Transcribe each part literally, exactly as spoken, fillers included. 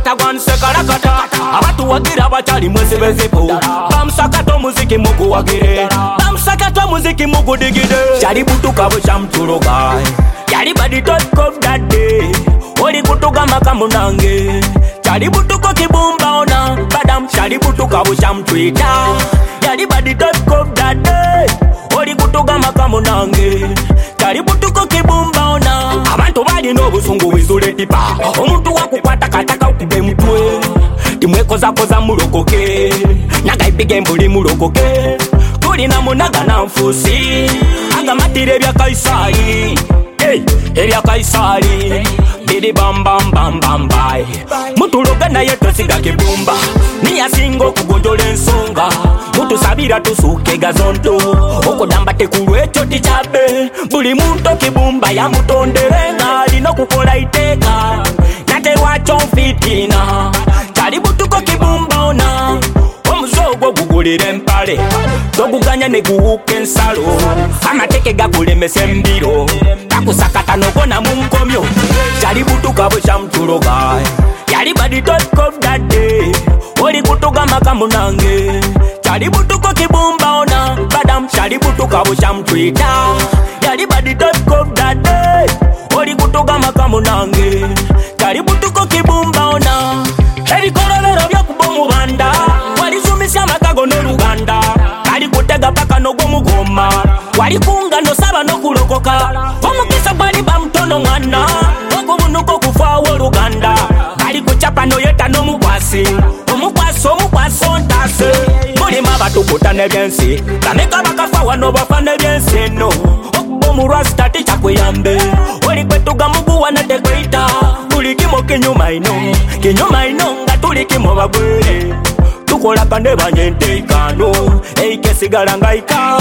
watagwan sekarakata abatu wagira bachali mwese bezipo bamsakato muziki mugu wagire bamsakato muziki mugu digide chali butuka busha mturoga yali badi top of that day oli kutuga makamunange chali butuko kibumba ona badam chali butuka busha mtwita yali badi top of that day oli kutuga makamunange chali butuko kibumba ona abantu bali no busungu wizule tipa omuntu wakukwata kataka ukube mtwe timwekoza koza mulokoke naga ipige mbuli mulokoke tuli na munaga na mfusi aga matire bya Kaisari hey ebya Kaisari bidi bam bam bam bam bye mutuloga na yeto siga kibumba ni asingo kugonjole nsonga mutu sabira tusuke gazonto okodamba tekulu echo tichabe buli muntu kibumba ya mutondere ngali no kukola iteka nate wacho fitina karibu tuko kibumba ona omuzogo gugulire mpale toguganya ne guuke nsalo amateke gakulemese mbiro takusakata nogona mu nkomyo karibu tukabusha mturoga yali badi top of that day oli kutuga makamunange karibu tuko kibumba ona badam karibu tukabusha mtwita yali badi top of that day oli kutuga makamunange karibu tuko kibumba ona ebikololero byokubomu banda walizumisya makago n'oluganda kali kutega paka n'ogwomugoma wali kunga nosaba n'okulokoka omukisa gwali bamutono mwana okubunuko kufaawo oluganda kali kucapa noyeta n'omukwasi omukwasi omukwasi ontase mulimu abatukuta n'ebyensi bameka bakafa wano bafa n'ebyensi eno okubomu lwasita tikyakuyambe oli kwetuga muguwa natekweita tuli kimo kinyuma ino kinyuma ino nga tuli kimo bagwere tukola kande banyenteikano eike sigala ngaika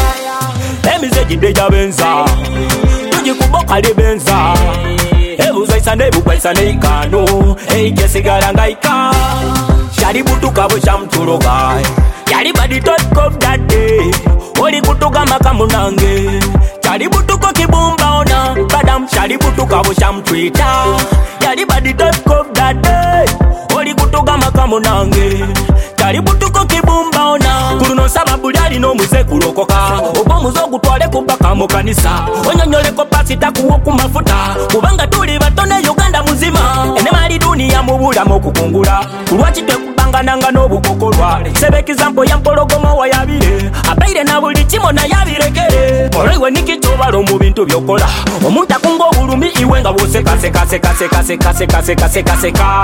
emize jideja benza tujikuboka libenza ebuza isane bukwaisa neikano eike sigala ngaika shali butuka busha mturoga yali badi top of that day oli kutuga makamunange chali butuko kibumba ona badam chali butuka busha mtwita yali badi top of that day oli kutuga makamunange chali butuko kibumba ona kuruno sababu lyali no muze kulokoka obo muzo gutwale kubaka mu kanisa onyonyoleko pasita kuwo ku mafuta kubanga tuli batone Uganda muzima ene mali dunia mubula mokukungula kulwachi tekubangana n'obukokolwa sebe kizampo ya mpologomo wa yabire abaire na buli kimo na yabirekere olwewe nikitobalo mu bintu byokola omuntu akunga obulumi iwe nga bwoseka seka seka seka seka seka seka seka seka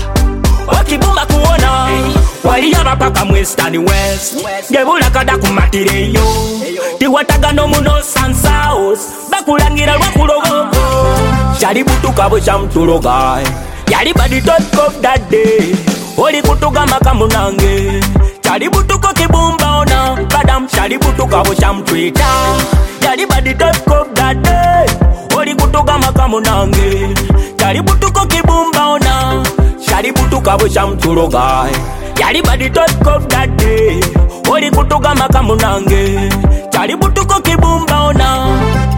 okibumba kuona wali abapaka mu east and west gebula kada kumatireyo tiwataga no muno sansaos bakulangira lwakulogogo chali butuka busha mturoga yali badi top of that day oli kutuga makamunange chali butuko kibumba ona badam chali butuka busha mtwita yali badi top of that day oli kutuga makamunange chali butuko kibumba ona chali butuka busha mturoga yali badi top of that day oli kutuga makamunange chali butuko kibumba ona